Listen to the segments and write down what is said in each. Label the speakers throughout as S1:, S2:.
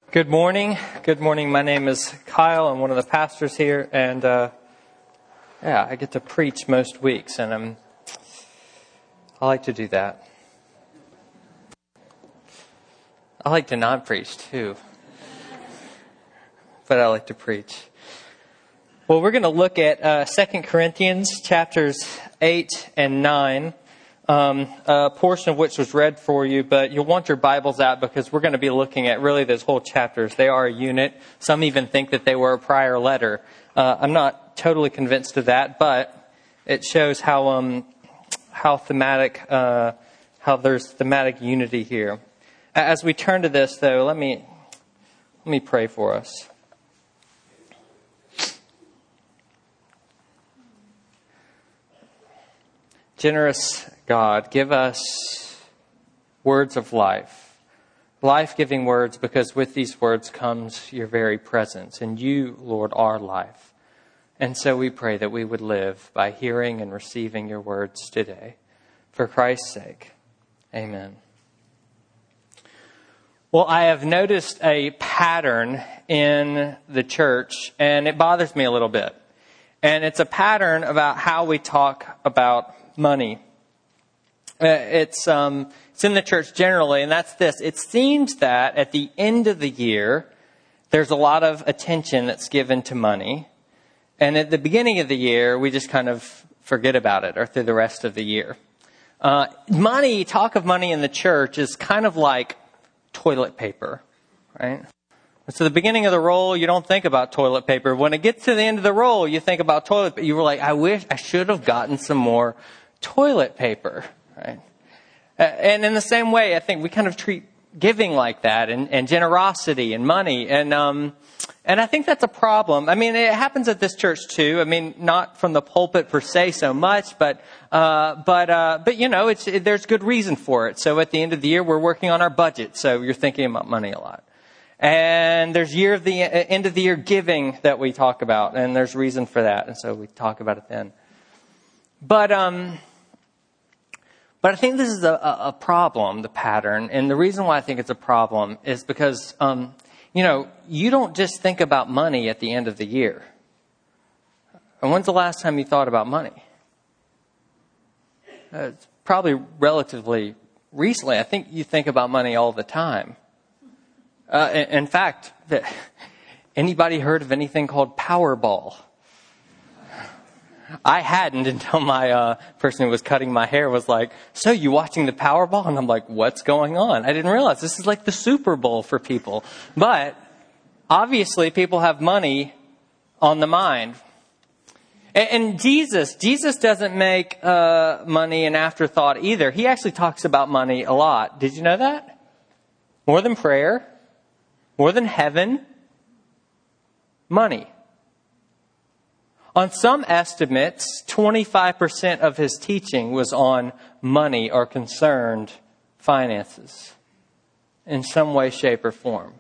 S1: Good morning. Good morning. My name is Kyle. I'm one of the pastors here, and I get to preach most weeks, and I like to do that. I like to not preach too, but I like to preach. Well, we're going to look at 2 Corinthians chapters 8 and 9. A portion of which was read for you, but you'll want your Bibles out because we're going to be looking at really those whole chapters. They are a unit. Some even think that they were a prior letter. I'm not totally convinced of that, but it shows how thematic, how there's thematic unity here. As we turn to this, though, let me pray for us. Generous God, give us words of life, life-giving words, because with these words comes your very presence. And you, Lord, are life. And so we pray that we would live by hearing and receiving your words today. For Christ's sake, amen. Well, I have noticed a pattern in the church, and it bothers me a little bit. And it's a pattern about how we talk about money. It's in the church generally, and that's this. It seems that at the end of the year, there's a lot of attention that's given to money. And at the beginning of the year, we just kind of forget about it, or through the rest of the year. Talk of money in the church is kind of like toilet paper, right? So the beginning of the roll, you don't think about toilet paper. When it gets to the end of the roll, you think about toilet paper. You were like, I wish I should have gotten some more toilet paper, right? And in the same way, I think we kind of treat giving like that, and generosity and money, and I think that's a problem. I mean, it happens at this church too. I mean, not from the pulpit per se so much, but you know, there's good reason for it. So at the end of the year, we're working on our budget, so you're thinking about money a lot. And there's end of the year giving that we talk about, and there's reason for that, and so we talk about it then. But I think this is a problem, the pattern. And the reason why I think it's a problem is because, you don't just think about money at the end of the year. And when's the last time you thought about money? It's probably relatively recently. I think you think about money all the time. In fact, anybody heard of anything called Powerball? I hadn't until my person who was cutting my hair was like, so you watching the Powerball? And I'm like, what's going on? I didn't realize this is like the Super Bowl for people. But obviously people have money on the mind. And Jesus doesn't make money an afterthought either. He actually talks about money a lot. Did you know that? More than prayer, more than heaven, money. On some estimates, 25% of his teaching was on money or concerned finances in some way, shape, or form.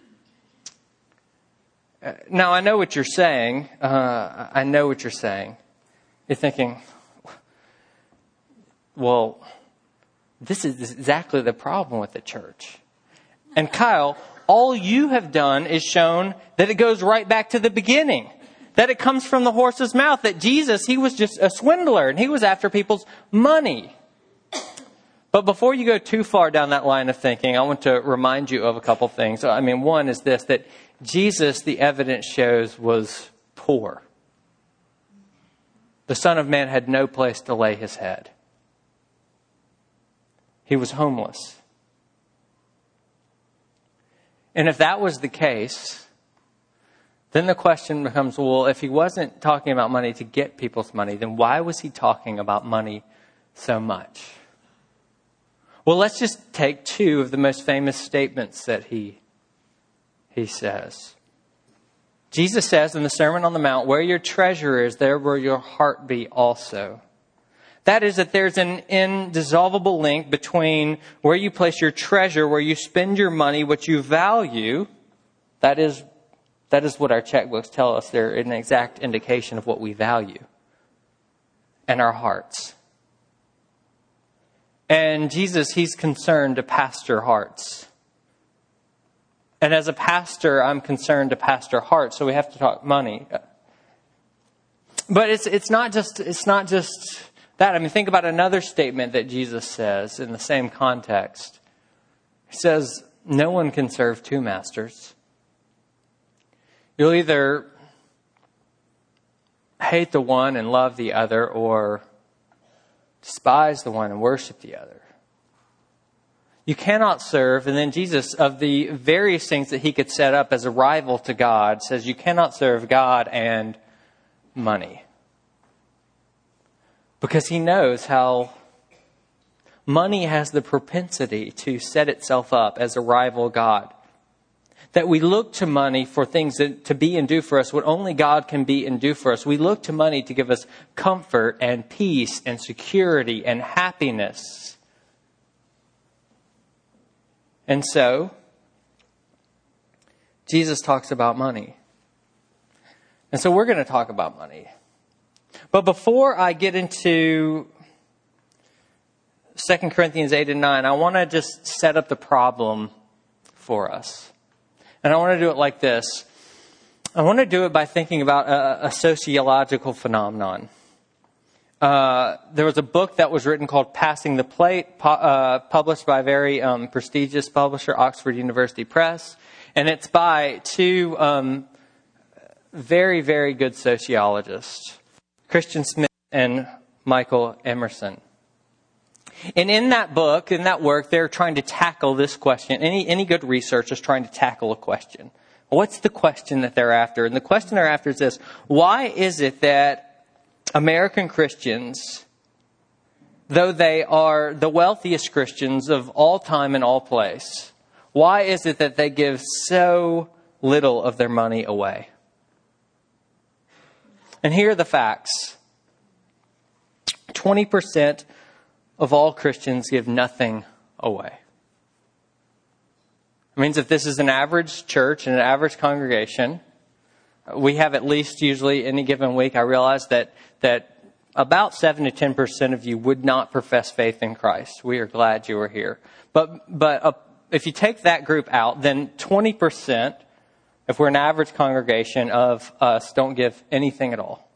S1: Now, I know what you're saying. You're thinking, well, this is exactly the problem with the church. And Kyle, all you have done is shown that it goes right back to the beginning. That it comes from the horse's mouth. That Jesus, he was just a swindler and he was after people's money. But before you go too far down that line of thinking, I want to remind you of a couple things. I mean, one is this, that Jesus, the evidence shows, was poor. The Son of Man had no place to lay his head. He was homeless. And if that was the case, then the question becomes, well, if he wasn't talking about money to get people's money, then why was he talking about money so much? Well, let's just take two of the most famous statements that he says. Jesus says in the Sermon on the Mount, where your treasure is, there will your heart be also. That is that there's an indissoluble link between where you place your treasure, where you spend your money, what you value. That is what our checkbooks tell us. They're an exact indication of what we value. And our hearts. And Jesus, he's concerned to pastor hearts. And as a pastor, I'm concerned to pastor heart, so we have to talk money. But it's not just that. I mean, think about another statement that Jesus says in the same context. He says, no one can serve two masters. You'll either hate the one and love the other, or despise the one and worship the other. You cannot serve, and then Jesus, of the various things that he could set up as a rival to God, says you cannot serve God and money. Because he knows how money has the propensity to set itself up as a rival God. That we look to money for things that, to be and do for us what only God can be and do for us. We look to money to give us comfort and peace and security and happiness. And so, Jesus talks about money. And so we're going to talk about money. But before I get into 2 Corinthians 8 and 9, I want to just set up the problem for us. And I want to do it like this. I want to do it by thinking about a sociological phenomenon. There was a book that was written called Passing the Plate, published by a very prestigious publisher, Oxford University Press. And it's by two very, very good sociologists, Christian Smith and Michael Emerson. And in that book, in that work, they're trying to tackle this question. Any good research is trying to tackle a question. What's the question that they're after? And the question they're after is this: why is it that American Christians, though they are the wealthiest Christians of all time and all place, why is it that they give so little of their money away? And here are the facts. 20% of all Christians give nothing away. It means if this is an average church and an average congregation, we have at least usually any given week, I realize that about 7 to 10% of you would not profess faith in Christ. We are glad you are here. But if you take that group out, then 20%, if we're an average congregation of us, don't give anything at all.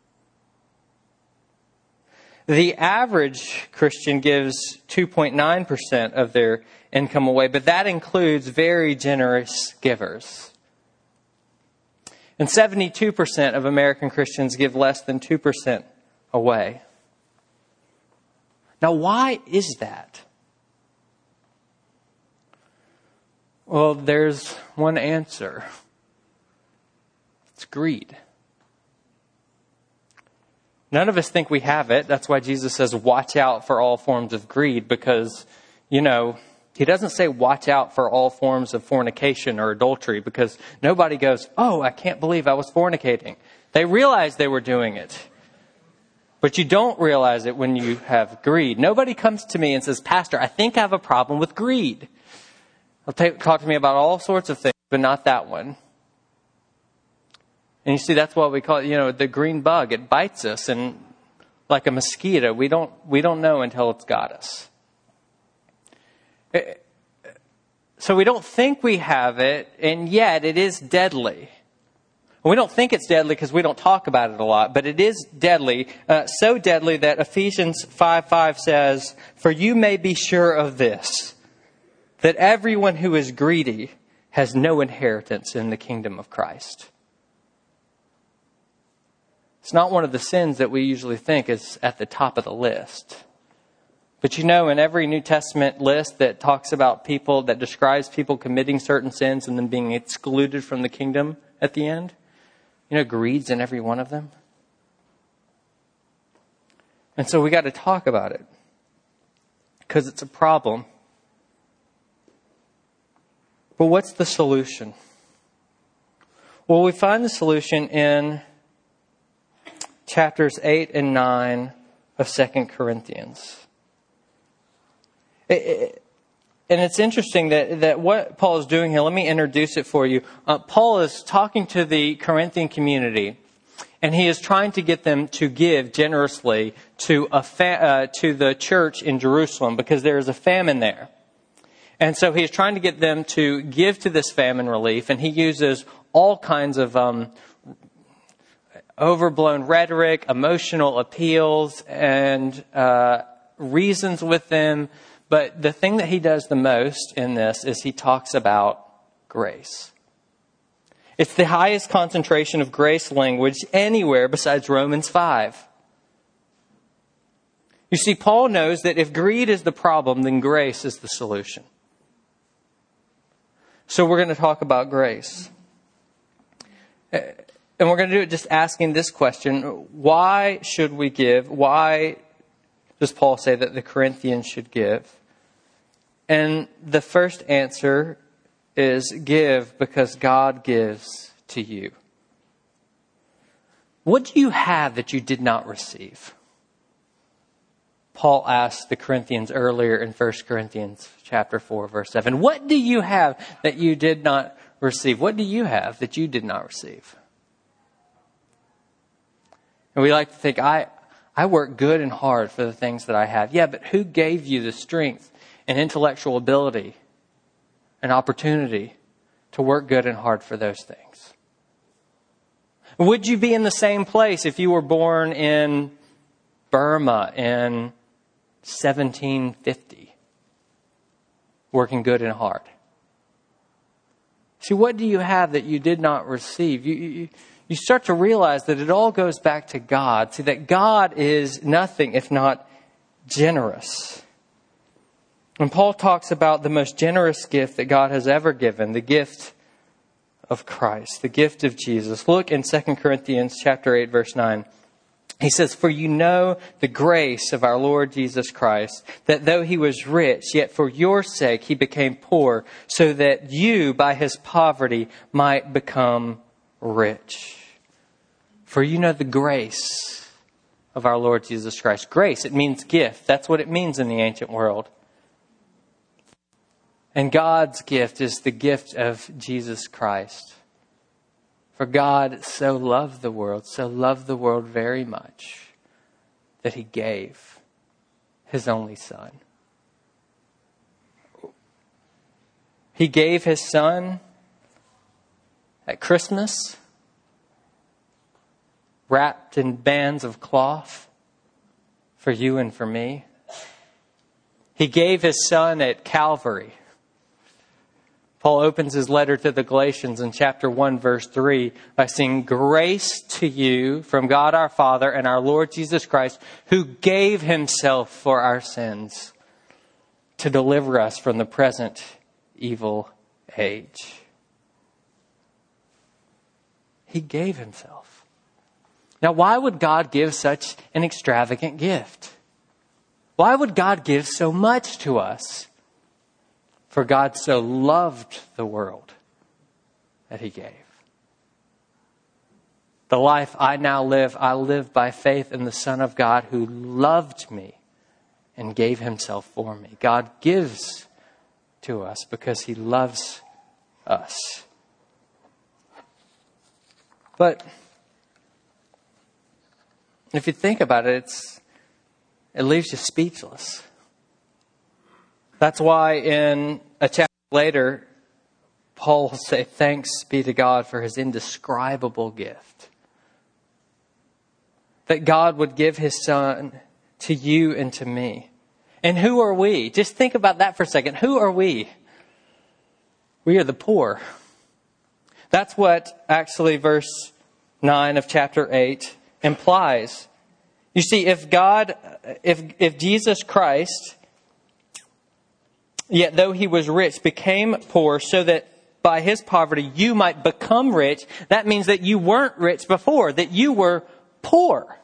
S1: The average Christian gives 2.9% of their income away, but that includes very generous givers. And 72% of American Christians give less than 2% away. Now, why is that? Well, there's one answer. It's greed. None of us think we have it. That's why Jesus says, watch out for all forms of greed, because, he doesn't say watch out for all forms of fornication or adultery, because nobody goes, oh, I can't believe I was fornicating. They realize they were doing it. But you don't realize it when you have greed. Nobody comes to me and says, Pastor, I think I have a problem with greed. Talk to me about all sorts of things, but not that one. And you see, that's what we call it, the green bug. It bites us, and like a mosquito, we don't know until it's got us. So we don't think we have it, and yet it is deadly. We don't think it's deadly because we don't talk about it a lot, but it is deadly, so deadly that Ephesians 5:5 says, "For you may be sure of this, that everyone who is greedy has no inheritance in the kingdom of Christ." It's not one of the sins that we usually think is at the top of the list. But in every New Testament list that talks about people, that describes people committing certain sins and then being excluded from the kingdom at the end, greed's in every one of them. And so we got to talk about it, because it's a problem. But what's the solution? Well, we find the solution in chapters 8 and 9 of 2 Corinthians. And it's interesting that what Paul is doing here, let me introduce it for you. Paul is talking to the Corinthian community, and he is trying to get them to give generously to the church in Jerusalem, because there is a famine there. And so he's trying to get them to give to this famine relief, and he uses all kinds of overblown rhetoric, emotional appeals, and reasons with them. But the thing that he does the most in this is he talks about grace. It's the highest concentration of grace language anywhere besides Romans 5. You see, Paul knows that if greed is the problem, then grace is the solution. So we're going to talk about grace. And we're going to do it just asking this question: why should we give? Why does Paul say that the Corinthians should give? And the first answer is give because God gives to you. What do you have that you did not receive? Paul asked the Corinthians earlier in 1 Corinthians chapter 4, verse 7. What do you have that you did not receive? What do you have that you did not receive? And we like to think, I work good and hard for the things that I have. Yeah, but who gave you the strength and intellectual ability and opportunity to work good and hard for those things? Would you be in the same place if you were born in Burma in 1750, working good and hard? See, what do you have that you did not receive? You start to realize that it all goes back to God. See, that God is nothing if not generous. And Paul talks about the most generous gift that God has ever given, the gift of Christ, the gift of Jesus. Look in 2 Corinthians chapter 8, verse 9. He says, "For you know the grace of our Lord Jesus Christ, that though he was rich, yet for your sake he became poor, so that you by his poverty might become rich." For you know the grace of our Lord Jesus Christ. Grace, it means gift. That's what it means in the ancient world. And God's gift is the gift of Jesus Christ. For God so loved the world very much, that he gave his only Son. He gave his Son at Christmas, wrapped in bands of cloth for you and for me. He gave his Son at Calvary. Paul opens his letter to the Galatians in chapter 1, verse 3 by saying, "Grace to you from God our Father and our Lord Jesus Christ, who gave himself for our sins to deliver us from the present evil age." He gave himself. Now, why would God give such an extravagant gift? Why would God give so much to us? For God so loved the world that he gave. The life I now live, I live by faith in the Son of God who loved me and gave himself for me. God gives to us because he loves us. But if you think about it, it leaves you speechless. That's why in a chapter later, Paul will say, "Thanks be to God for his indescribable gift." That God would give his Son to you and to me. And who are we? Just think about that for a second. Who are we? We are the poor. That's what actually verse 9 of chapter 8 implies. You see, if Jesus Christ, yet though he was rich, became poor so that by his poverty you might become rich, that means that you weren't rich before, that you were poor.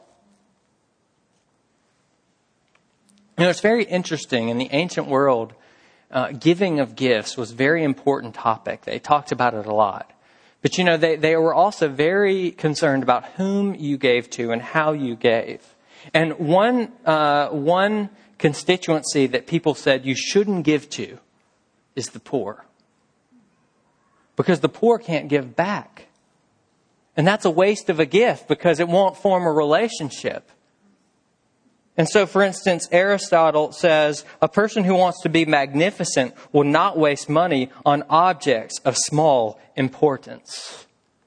S1: You know, it's very interesting. In the ancient world, giving of gifts was a very important topic. They talked about it a lot. But you know, they were also very concerned about whom you gave to and how you gave. And one constituency that people said you shouldn't give to is the poor. Because the poor can't give back. And that's a waste of a gift because it won't form a relationship. And so, for instance, Aristotle says a person who wants to be magnificent will not waste money on objects of small importance.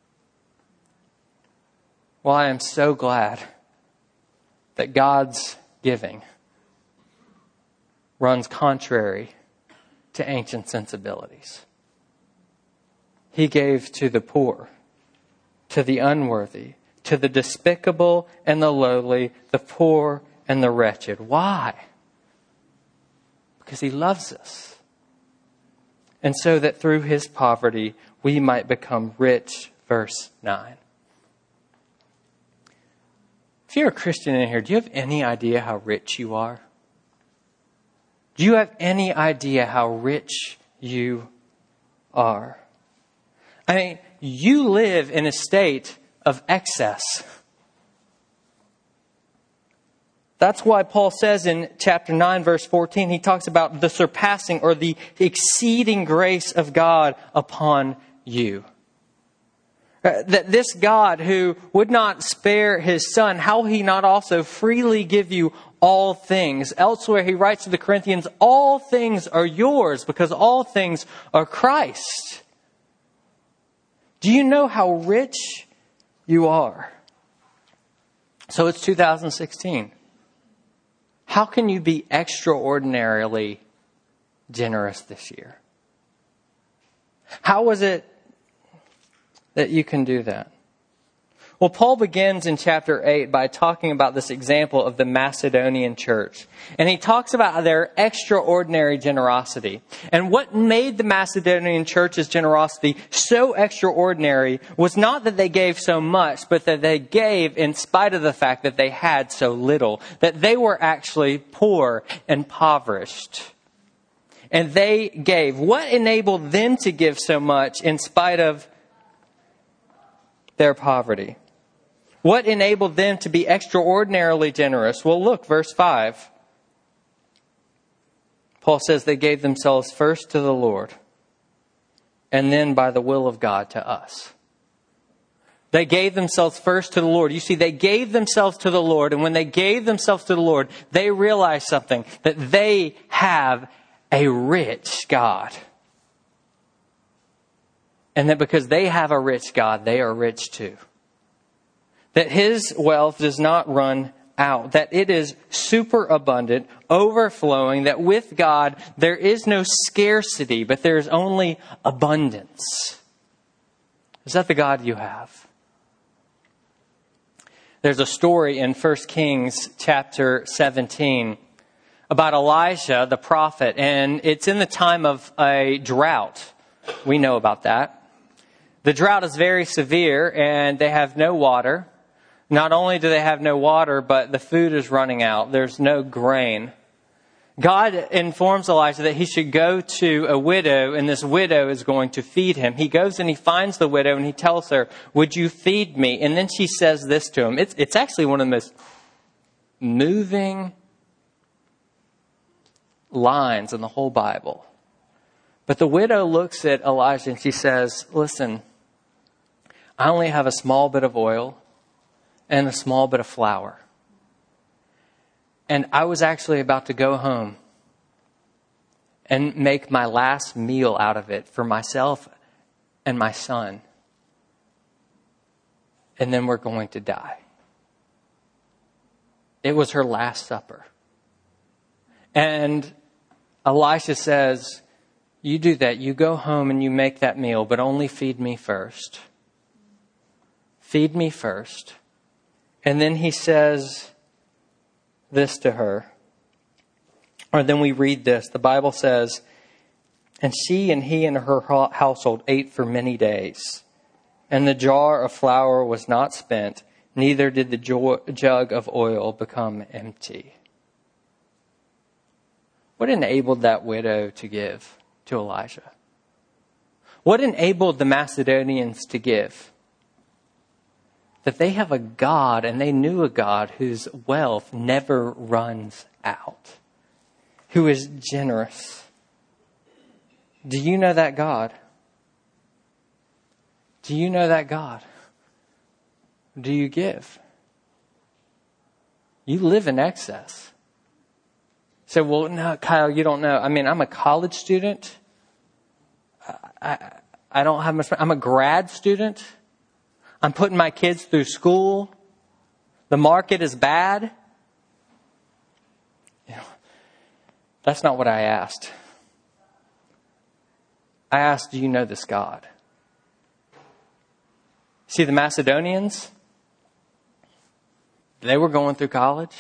S1: Well, I am so glad that God's giving runs contrary to ancient sensibilities. He gave to the poor, to the unworthy, to the despicable and the lowly, the poor and the wretched. Why? Because He loves us. And so that through His poverty, we might become rich. Verse 9. If you're a Christian in here, do you have any idea how rich you are? Do you have any idea how rich you are? I mean, you live in a state of excess. That's why Paul says in chapter 9, verse 14, he talks about the surpassing or the exceeding grace of God upon you. That this God who would not spare His Son, how He not also freely give you all things? Elsewhere he writes to the Corinthians, all things are yours because all things are Christ. Do you know how rich you are? So it's 2016. How can you be extraordinarily generous this year? How is it that you can do that? Well, Paul begins in chapter 8 by talking about this example of the Macedonian church. And he talks about their extraordinary generosity. And what made the Macedonian church's generosity so extraordinary was not that they gave so much, but that they gave in spite of the fact that they had so little. That they were actually poor and impoverished. And they gave. What enabled them to give so much in spite of their poverty? What enabled them to be extraordinarily generous? Well, look, verse 5. Paul says they gave themselves first to the Lord and then by the will of God to us. They gave themselves first to the Lord. You see, they gave themselves to the Lord, and when they gave themselves to the Lord, they realized something, that they have a rich God. And that because they have a rich God, they are rich too. That His wealth does not run out. That it is super abundant, overflowing. That with God, there is no scarcity, but there is only abundance. Is that the God you have? There's a story in 1 Kings chapter 17 about Elijah, the prophet. And it's in the time of a drought. We know about that. The drought is very severe and they have no water. Not only do they have no water, but the food is running out. There's no grain. God informs Elijah that he should go to a widow, and this widow is going to feed him. He goes and he finds the widow, and he tells her, "Would you feed me?" And then she says this to him. It's actually one of the most moving lines in the whole Bible. But the widow looks at Elijah and she says, "Listen, I only have a small bit of oil and a small bit of flour. And I was actually about to go home and make my last meal out of it for myself and my son. And then we're going to die." It was her last supper. And Elisha says, "You do that. You go home and you make that meal, but only feed me first. Feed me first." And then he says this to her. Or then we read this. The Bible says, "And she and he and her household ate for many days. And the jar of flour was not spent, neither did the jug of oil become empty." What enabled that widow to give to Elijah? What enabled the Macedonians to give? That they have a God, and they knew a God whose wealth never runs out, who is generous. Do you know that God? Do you know that God? Do you give? You live in excess. You say, well, no, Kyle, you don't know. I mean, I'm a college student. I don't have much. I'm a grad student. I'm putting my kids through school. The market is bad. That's not what I asked. I asked, do you know this God? See, the Macedonians, they were going through college.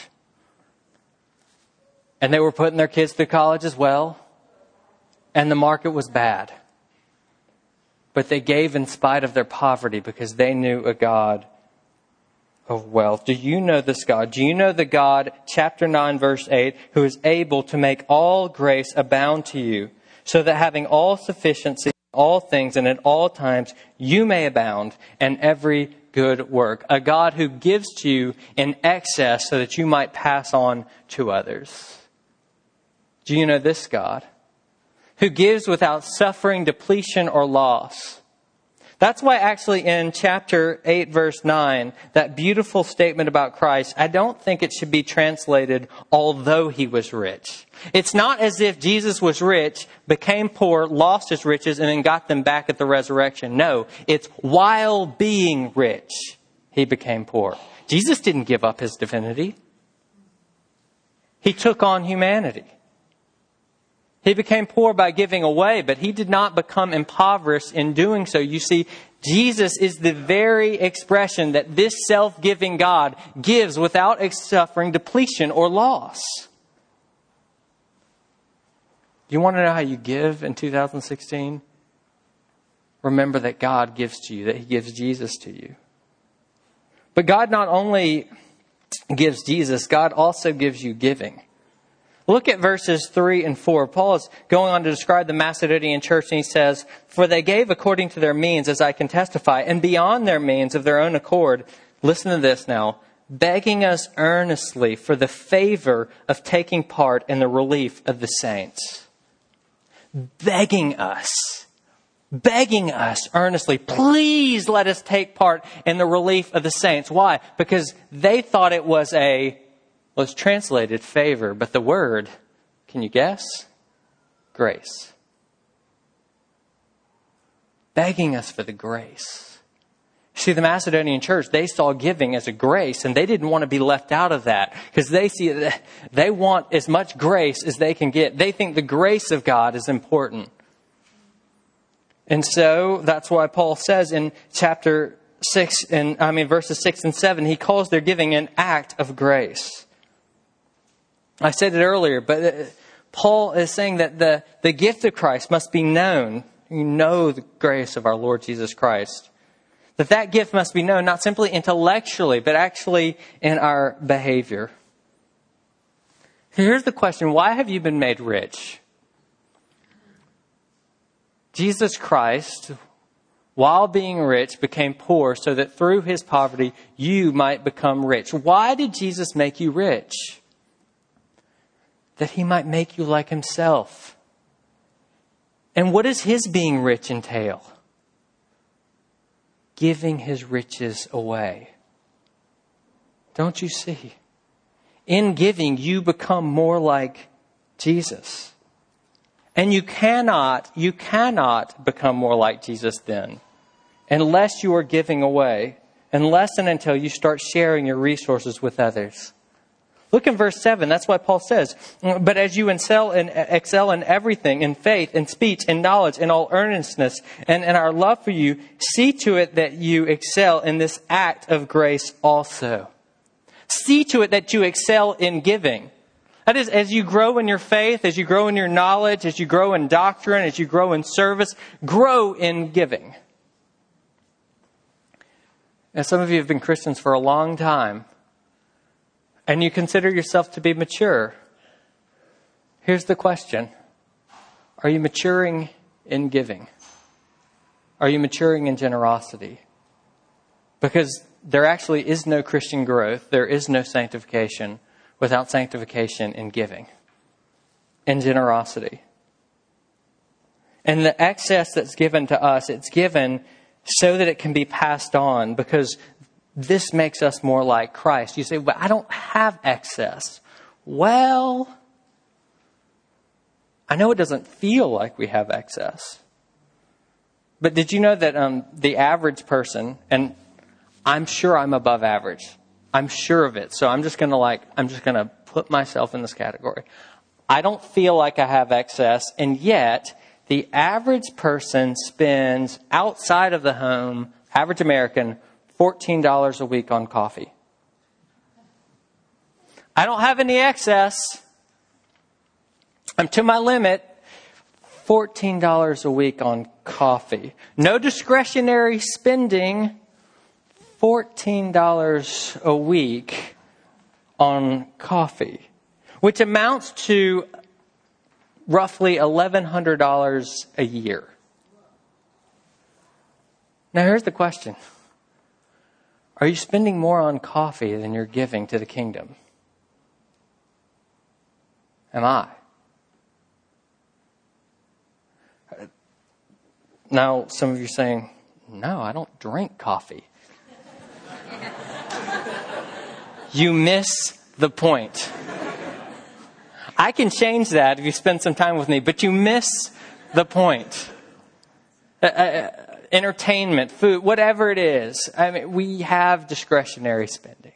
S1: And they were putting their kids through college as well. And the market was bad. But they gave in spite of their poverty because they knew a God of wealth. Do you know this God? Do you know the God, chapter 9, verse 8, who is able to make all grace abound to you, so that having all sufficiency in all things and at all times, you may abound in every good work. A God who gives to you in excess so that you might pass on to others. Do you know this God? Who gives without suffering, depletion, or loss. That's why actually in chapter 8, verse 9, that beautiful statement about Christ, I don't think it should be translated, although he was rich. It's not as if Jesus was rich, became poor, lost his riches, and then got them back at the resurrection. No, it's while being rich, he became poor. Jesus didn't give up his divinity. He took on humanity. He became poor by giving away, but he did not become impoverished in doing so. You see, Jesus is the very expression that this self-giving God gives without suffering, depletion, or loss. You want to know how you give in 2016? Remember that God gives to you, that he gives Jesus to you. But God not only gives Jesus, God also gives you giving. Look at verses 3 and 4. Paul is going on to describe the Macedonian church, and he says, "For they gave according to their means, as I can testify, and beyond their means of their own accord." Listen to this now. "Begging us earnestly for the favor of taking part in the relief of the saints." Begging us earnestly, please let us take part in the relief of the saints. Why? Because they thought it was it's translated favor, but the word, can you guess? Grace. Begging us for the grace. See, the Macedonian church, they saw giving as a grace, and they didn't want to be left out of that because they see that they want as much grace as they can get. They think the grace of God is important. And so that's why Paul says in chapter 6, verses 6 and 7, he calls their giving an act of grace. I said it earlier, but Paul is saying that the gift of Christ must be known. You know the grace of our Lord Jesus Christ. That gift must be known not simply intellectually, but actually in our behavior. Here's the question. Why have you been made rich? Jesus Christ, while being rich, became poor so that through his poverty you might become rich. Why did Jesus make you rich? That he might make you like himself. And what does his being rich entail? Giving his riches away. Don't you see? In giving, you become more like Jesus. And you cannot become more like Jesus then, unless you are giving away, unless and until you start sharing your resources with others. Look in verse 7. That's why Paul says, "But as you excel in everything, in faith, in speech, in knowledge, in all earnestness, and in our love for you, see to it that you excel in this act of grace also." See to it that you excel in giving. That is, as you grow in your faith, as you grow in your knowledge, as you grow in doctrine, as you grow in service, grow in giving. And some of you have been Christians for a long time, and you consider yourself to be mature. Here's the question. Are you maturing in giving? Are you maturing in generosity? Because there actually is no Christian growth. There is no sanctification without sanctification in giving, in generosity. And the excess that's given to us, it's given so that it can be passed on, because this makes us more like Christ. You say, but I don't have excess. Well, I know it doesn't feel like we have excess. But did you know that the average person, and I'm sure I'm above average. I'm sure of it. So I'm just going to put myself in this category. I don't feel like I have excess, and yet the average person spends outside of the home, average American, $14 a week on coffee. I don't have any excess. I'm to my limit. $14 a week on coffee. No discretionary spending. $14 a week on coffee, which amounts to roughly $1,100 a year. Now here's the question. Are you spending more on coffee than you're giving to the kingdom? Am I? Now, some of you are saying, no, I don't drink coffee. You miss the point. I can change that if you spend some time with me, but you miss the point. Entertainment, food, whatever it is. I mean, we have discretionary spending.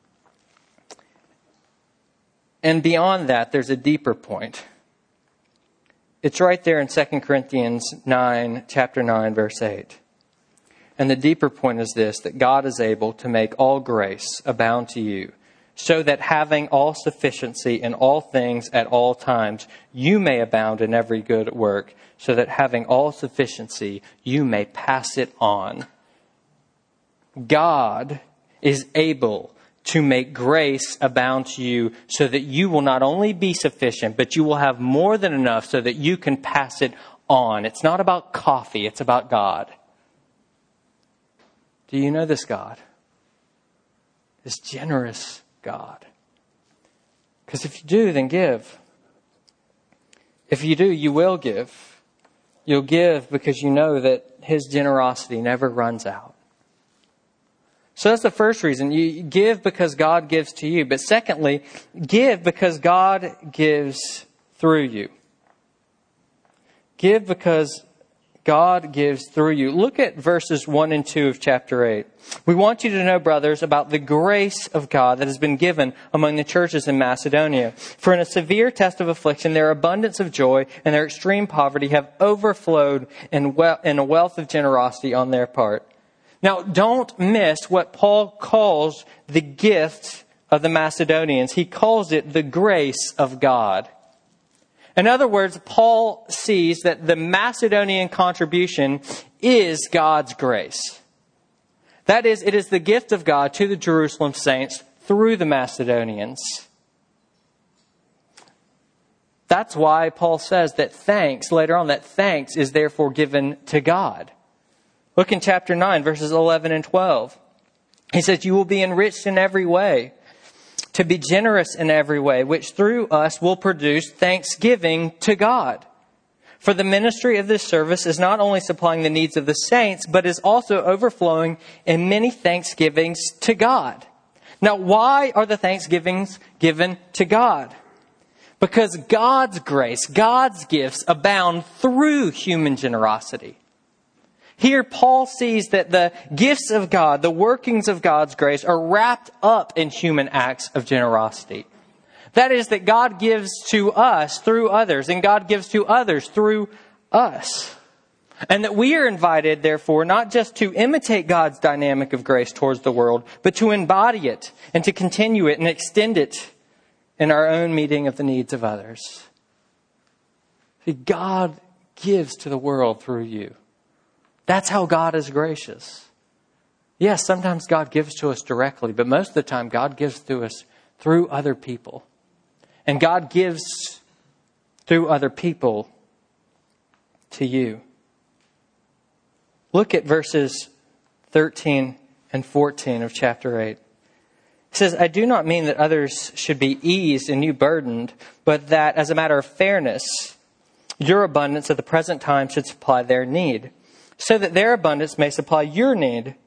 S1: And beyond that, there's a deeper point. It's right there in 2 Corinthians 9, chapter 9, verse 8. And the deeper point is this, that God is able to make all grace abound to you, so that having all sufficiency in all things at all times, you may abound in every good work, so that having all sufficiency, you may pass it on. God is able to make grace abound to you, so that you will not only be sufficient, but you will have more than enough so that you can pass it on. It's not about coffee, it's about God. Do you know this God? This generous God. Because if you do, then give. If you do, you will give. You'll give because you know that His generosity never runs out. So that's the first reason. You give because God gives to you. But secondly, give because God gives through you. Give because God gives through you. Look at verses 1 and 2 of chapter 8. We want you to know, brothers, about the grace of God that has been given among the churches in Macedonia. For in a severe test of affliction, their abundance of joy and their extreme poverty have overflowed in a wealth of generosity on their part. Now, don't miss what Paul calls the gift of the Macedonians. He calls it the grace of God. In other words, Paul sees that the Macedonian contribution is God's grace. That is, it is the gift of God to the Jerusalem saints through the Macedonians. That's why Paul says that thanks is therefore given to God. Look in chapter 9, verses 11 and 12. He says, you will be enriched in every way, to be generous in every way, which through us will produce thanksgiving to God. For the ministry of this service is not only supplying the needs of the saints, but is also overflowing in many thanksgivings to God. Now, why are the thanksgivings given to God? Because God's grace, God's gifts abound through human generosity. Here, Paul sees that the gifts of God, the workings of God's grace, are wrapped up in human acts of generosity. That is, that God gives to us through others, and God gives to others through us. And that we are invited, therefore, not just to imitate God's dynamic of grace towards the world, but to embody it, and to continue it, and extend it in our own meeting of the needs of others. See, God gives to the world through you. That's how God is gracious. Yes, sometimes God gives to us directly, but most of the time God gives to us through other people. And God gives through other people to you. Look at verses 13 and 14 of chapter 8. It says, I do not mean that others should be eased and you burdened, but that as a matter of fairness, your abundance at the present time should supply their need, so that their abundance may supply your need,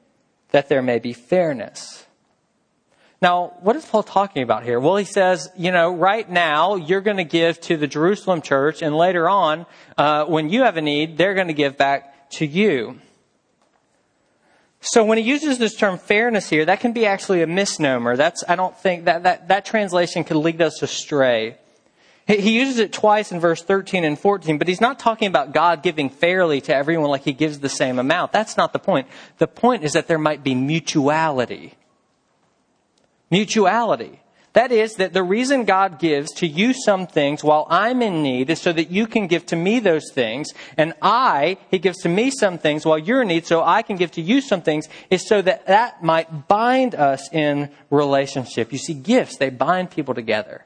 S1: that there may be fairness. Now, what is Paul talking about here? Well, he says, right now you're going to give to the Jerusalem church, and later on, when you have a need, they're going to give back to you. So when he uses this term fairness here, that can be actually a misnomer. I don't think that translation could lead us astray. He uses it twice in verse 13 and 14, but he's not talking about God giving fairly to everyone like he gives the same amount. That's not the point. The point is that there might be mutuality. Mutuality. That is, that the reason God gives to you some things while I'm in need is so that you can give to me those things. And He gives to me some things while you're in need so I can give to you some things, is so that might bind us in relationship. You see, gifts, they bind people together.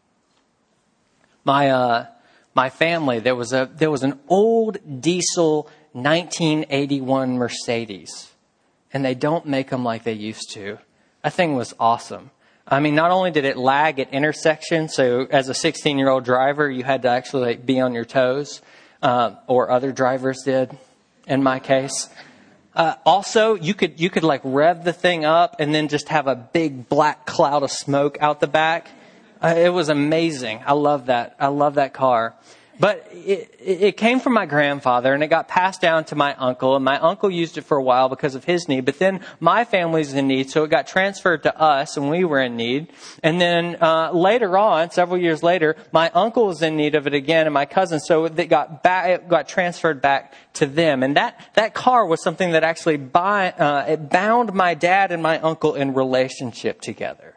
S1: My family, there was an old diesel 1981 Mercedes, and they don't make them like they used to. That thing was awesome. I mean, not only did it lag at intersections, so as a 16-year-old driver, you had to actually be on your toes, or other drivers did, in my case. Also, you could like rev the thing up and then just have a big black cloud of smoke out the back. It was amazing. I love that. I love that car. But it came from my grandfather, and it got passed down to my uncle, and my uncle used it for a while because of his need. But then my family's in need, so it got transferred to us, and we were in need. And then later on, several years later, my uncle was in need of it again, and my cousin, so it got transferred back to them. And that car was something that actually it bound my dad and my uncle in relationship together.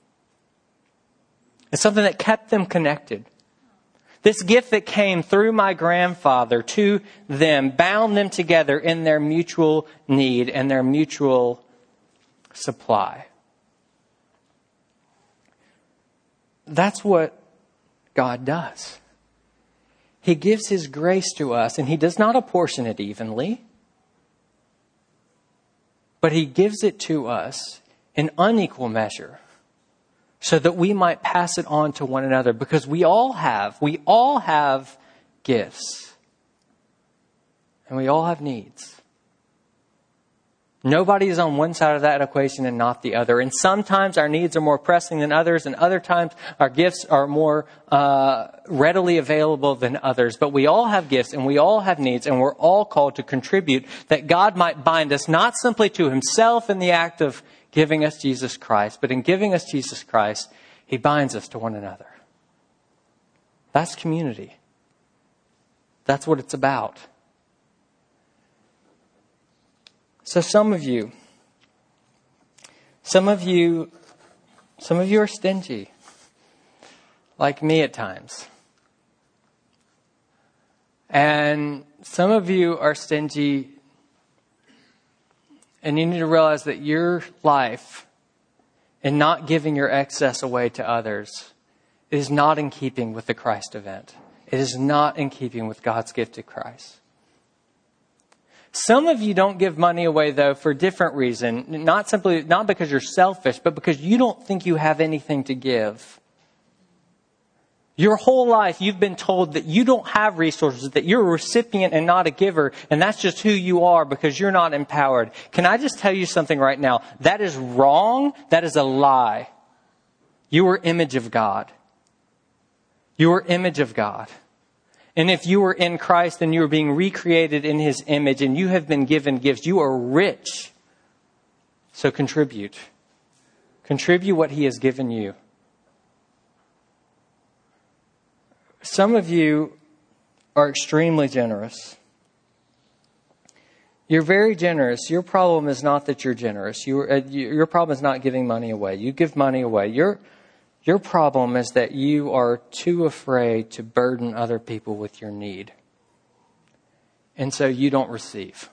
S1: It's something that kept them connected. This gift that came through my grandfather to them bound them together in their mutual need and their mutual supply. That's what God does. He gives His grace to us, and He does not apportion it evenly, but He gives it to us in unequal measure, so that we might pass it on to one another, because we all have gifts. And we all have needs. Nobody is on one side of that equation and not the other. And sometimes our needs are more pressing than others, and other times our gifts are more readily available than others. But we all have gifts and we all have needs, and we're all called to contribute, that God might bind us not simply to Himself in the act of giving us Jesus Christ, but in giving us Jesus Christ, He binds us to one another. That's community. That's what it's about. So some of you are stingy, like me at times. And some of you are stingy, and you need to realize that your life and not giving your excess away to others is not in keeping with the Christ event. It is not in keeping with God's gift to Christ. Some of you don't give money away, though, for a different reason. Not because you're selfish, but because you don't think you have anything to give. Your whole life, you've been told that you don't have resources, that you're a recipient and not a giver, and that's just who you are because you're not empowered. Can I just tell you something right now? That is wrong. That is a lie. You are image of God. You are image of God. And if you are in Christ and you are being recreated in His image and you have been given gifts, you are rich. So contribute. Contribute what He has given you. Some of you are extremely generous. You're very generous. Your problem is not that you're generous. Your problem is not giving money away. You give money away. Your problem is that you are too afraid to burden other people with your need. And so you don't receive.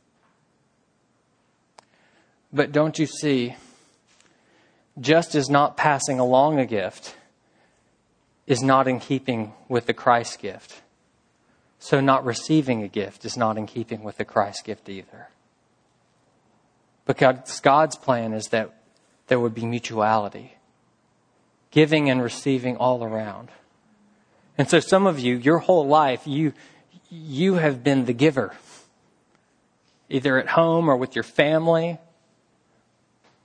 S1: But don't you see, just as not passing along a gift is not in keeping with the Christ gift, so not receiving a gift is not in keeping with the Christ gift either. Because God's plan is that there would be mutuality, giving and receiving all around. And so some of you, your whole life, you have been the giver, either at home or with your family.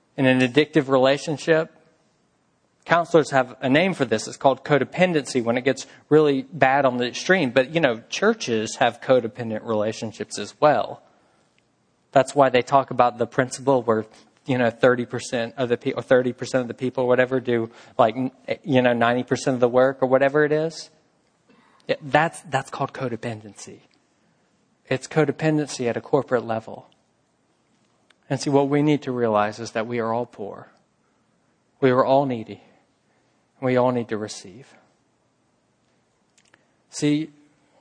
S1: in an addictive relationship. Counselors have a name for this. It's called codependency when it gets really bad on the extreme. But, churches have codependent relationships as well. That's why they talk about the principle where, 30% of the people, or 30% of the people, whatever, do 90% of the work or whatever it is. That's called codependency. It's codependency at a corporate level. And see, what we need to realize is that we are all poor. We are all needy. We all need to receive. See,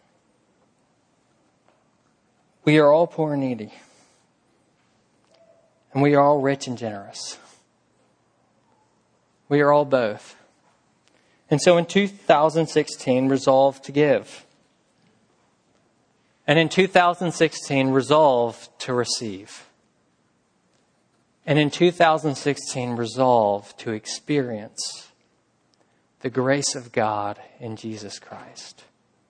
S1: we are all poor and needy. And we are all rich and generous. We are all both. And so in 2016, resolve to give. And in 2016, resolve to receive. And in 2016, resolve to experience the grace of God in Jesus Christ.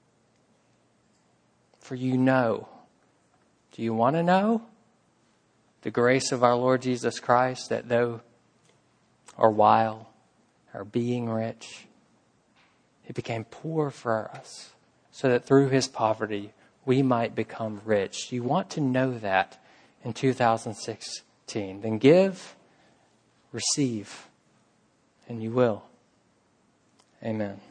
S1: For do you want to know the grace of our Lord Jesus Christ, that though while being rich, He became poor for us, so that through His poverty we might become rich. Do you want to know that in 2016? Then give, receive, and you will. Amen.